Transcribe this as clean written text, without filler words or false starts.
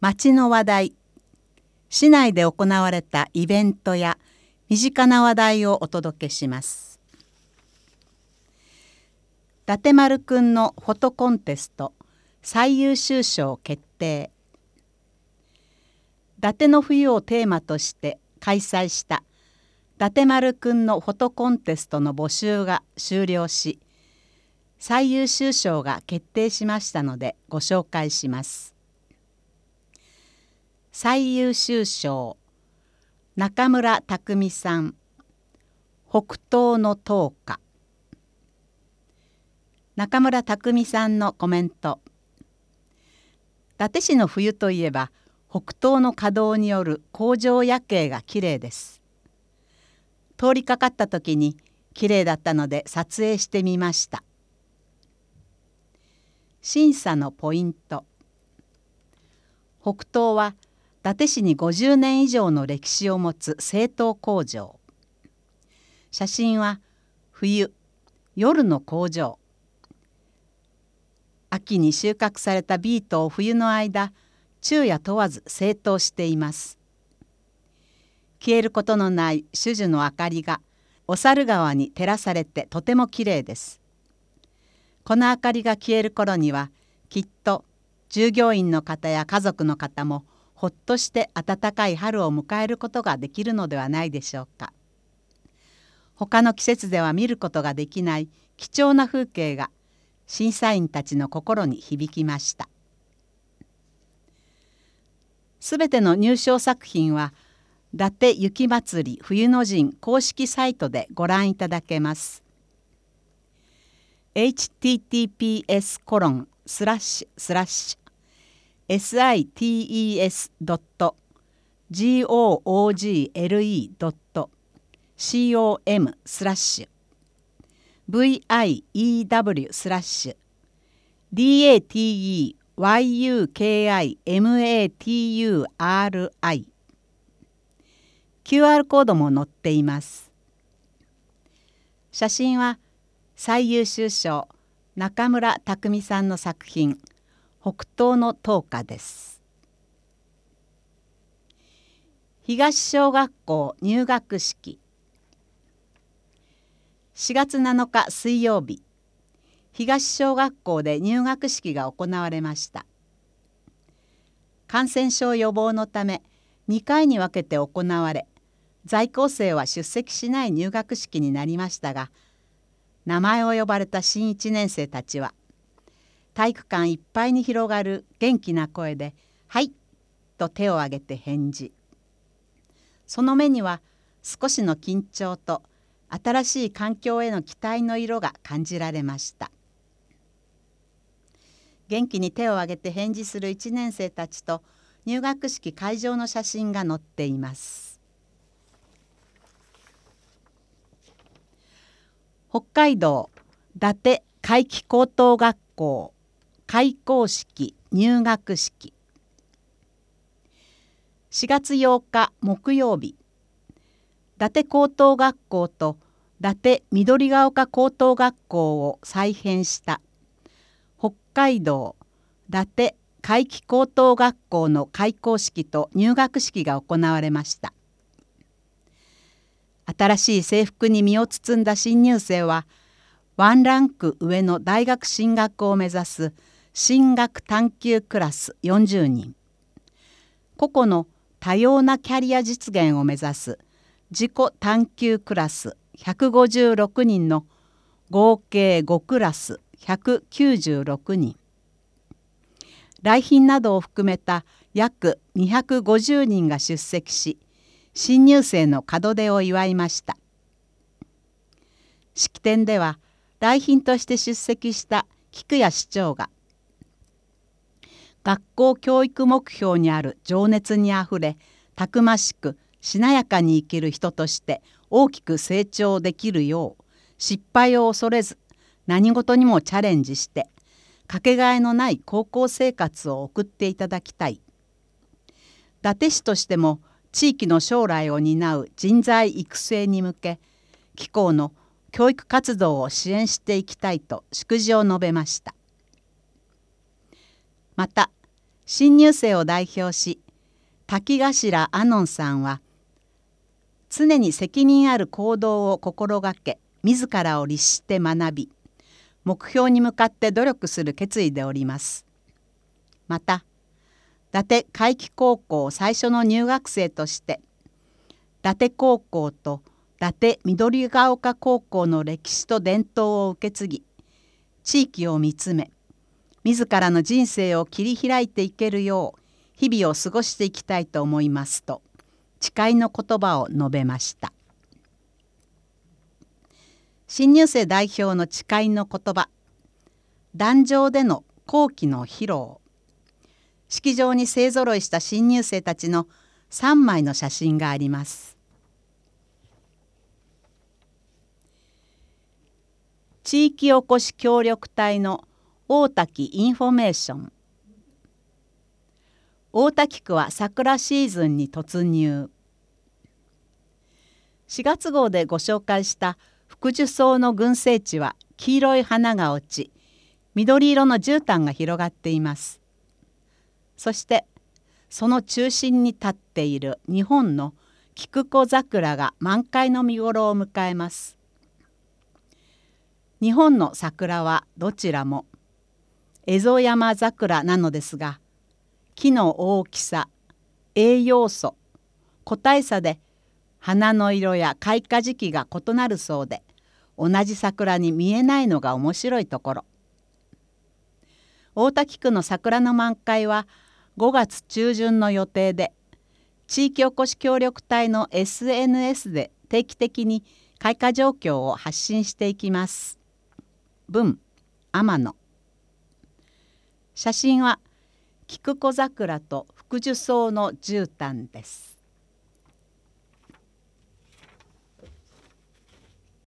町の話題、市内で行われたイベントや身近な話題をお届けします。伊達丸くんのフォトコンテスト最優秀賞決定。伊達の冬をテーマとして開催した伊達丸くんのフォトコンテストの募集が終了し、最優秀賞が決定しましたのでご紹介します。最優秀賞、中村匠さん、北東の灯火。中村匠さんのコメント。伊達市の冬といえば北東の稼働による工場夜景がきれいです。通りかかった時にきれいだったので撮影してみました。審査のポイント。北東は伊達市に50年以上の歴史を持つ製陶工場。写真は冬、夜の工場。秋に収穫されたビートを冬の間、昼夜問わず製陶しています。消えることのない種々の明かりがお猿川に照らされてとてもきれいです。この明かりが消える頃にはきっと従業員の方や家族の方もほっとして暖かい春を迎えることができるのではないでしょうか。他の季節では見ることができない貴重な風景が審査員たちの心に響きました。すべての入賞作品は伊達雪まつり冬の陣公式サイトでご覧いただけます。sites.google.com/slash/view-dateYukimaturi QR コードも載っています。写真は最優秀賞中村匠さんの作品北東の灯火です。東小学校入学式。4月7日水曜日、東小学校で入学式が行われました。感染症予防のため2回に分けて行われ、在校生は出席しない入学式になりましたが、名前を呼ばれた新1年生たちは体育館いっぱいに広がる元気な声で「はい!」と手を挙げて返事。その目には少しの緊張と新しい環境への期待の色が感じられました。元気に手を挙げて返事する1年生たちと入学式会場の写真が載っています。北海道伊達海輝高等学校開校式入学式。4月8日木曜日、伊達高等学校と伊達緑が丘高等学校を再編した北海道伊達海輝高等学校の開校式と入学式が行われました。新しい制服に身を包んだ新入生はワンランク上の大学進学を目指す進学探究クラス40人、個々の多様なキャリア実現を目指す自己探究クラス156人の合計5クラス196人、来賓などを含めた約250人が出席し、新入生の門出を祝いました。式典では来賓として出席した菊谷市長が、学校教育目標にある情熱にあふれ、たくましくしなやかに生きる人として大きく成長できるよう、失敗を恐れず何事にもチャレンジしてかけがえのない高校生活を送っていただきたい。伊達市としても地域の将来を担う人材育成に向け、貴校の教育活動を支援していきたいと祝辞を述べました。また新入生を代表し、滝頭アノンさんは、常に責任ある行動を心がけ、自らを律して学び、目標に向かって努力する決意でおります。また、伊達海輝高校最初の入学生として、伊達高校と伊達緑が丘高校の歴史と伝統を受け継ぎ、地域を見つめ、自らの人生を切り開いていけるよう、日々を過ごしていきたいと思いますと、誓いの言葉を述べました。新入生代表の誓いの言葉、壇上での校旗の披露。式場に勢ぞろいした新入生たちの3枚の写真があります。地域おこし協力隊の大滝インフォメーション。大滝区は桜シーズンに突入。4月号でご紹介した福寿草の群生地は黄色い花が落ち、緑色の絨毯が広がっています。そしてその中心に立っている日本の菊子桜が満開の見頃を迎えます。日本の桜はどちらもエゾヤマザクラなのですが、木の大きさ、栄養素、個体差で花の色や開花時期が異なるそうで、同じ桜に見えないのが面白いところ。大滝区の桜の満開は5月中旬の予定で、地域おこし協力隊の SNS で定期的に開花状況を発信していきます。文、天野。写真は菊子桜と福寿草の絨毯です。